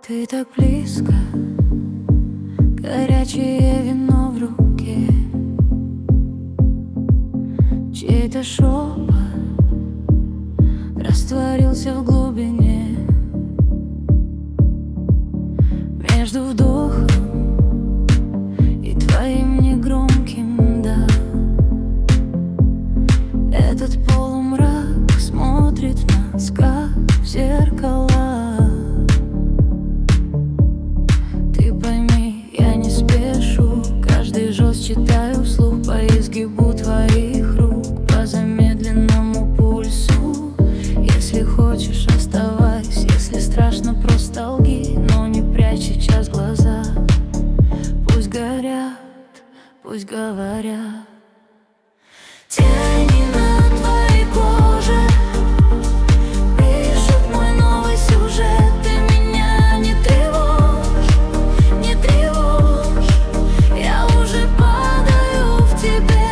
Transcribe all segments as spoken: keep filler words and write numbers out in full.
Ты так близко, горячее вино в руке, чей-то шепот растворился в глубине. Между вдохом и твоим негромким «да» этот полумрак смотрит в нас, как в зеркала. Читаю вслух по изгибу твоих рук, по замедленному пульсу. Если хочешь, оставайся, если страшно, просто лги, но не прячь сейчас глаза. Пусть горят, пусть говорят. Тени на твоей коже пишут мой новый сюжет. Ты меня не тревожь, не тревожь. Я уже падаю в тебе.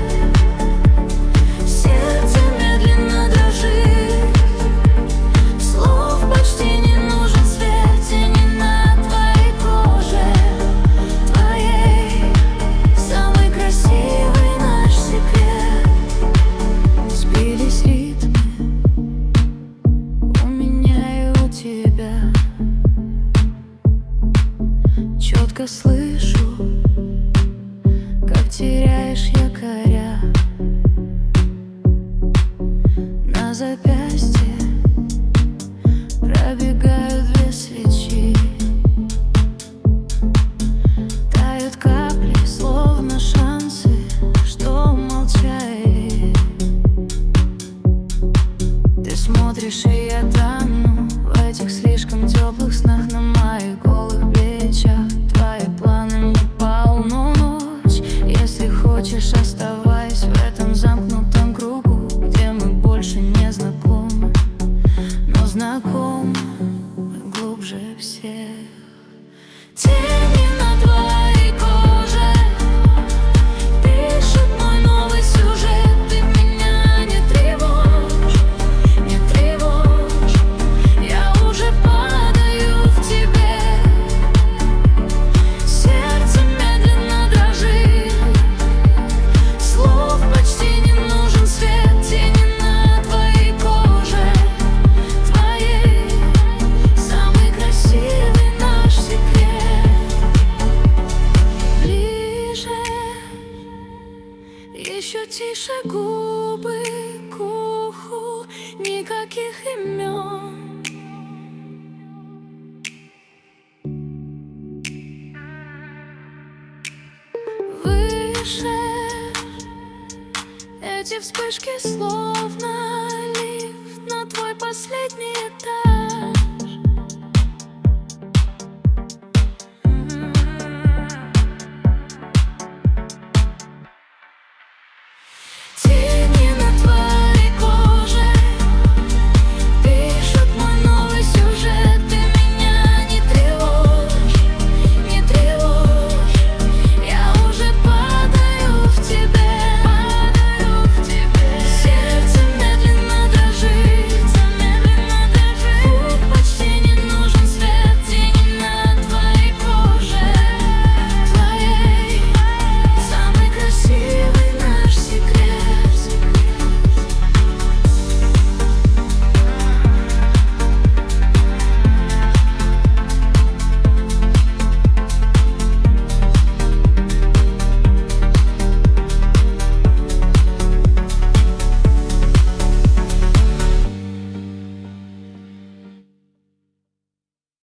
Сердце медленно дрожит. Слов почти не нужен свет. Тени на твоей коже, твоей, самый красивый наш секрет. Сбились ритмы у меня и у тебя. Четко слышу, как теряешь якоря. На запястье пробегают две свечи. Тают капли, словно шансы, что молчали. Ты смотришь, и я тону в этих слишком теплых снах на моих голых плечах. Твои планы не полну ночь. Если хочешь, оставайся в этом замкнутом кругу, где мы больше не знакомы, но знакомы глубже всех. Тени на твоей коже пишут мой новый сюжет. Ты меня не тревожь, не тревожь. Я уже падаю в тебе. Сердце медленно дрожит. Слов почти не нужен свет. Тени на твоей коже, твоей, самый красивый наш секрет. Ближе, еще тише, губы к уху, никаких имен. Выше, эти вспышки словно лифт на твой последний этаж.